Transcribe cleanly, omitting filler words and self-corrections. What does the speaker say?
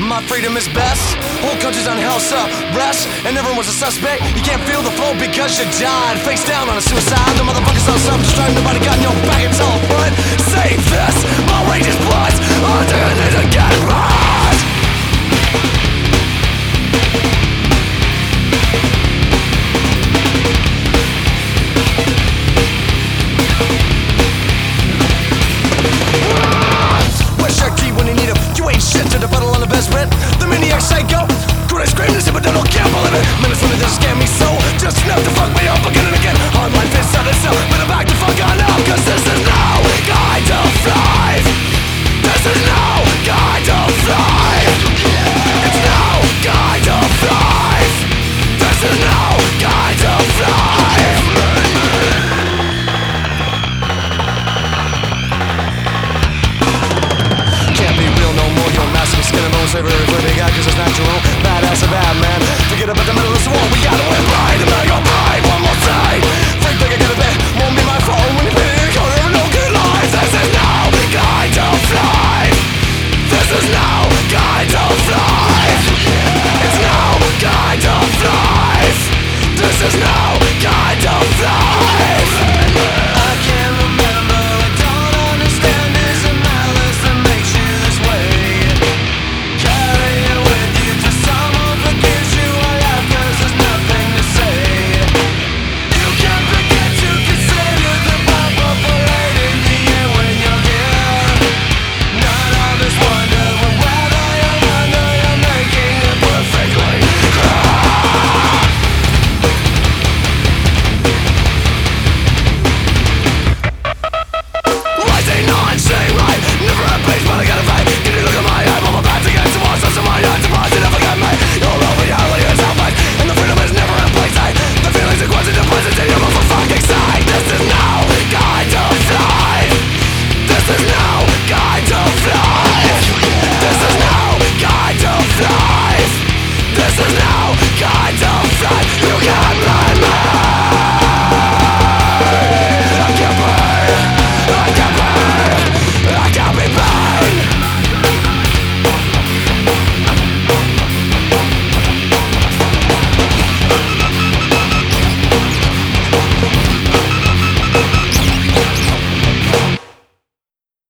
My freedom is best. Whole country's on house arrest, and everyone's a suspect. You can't feel the flow because you died. Face down on a suicide. The motherfuckers on self-destruct.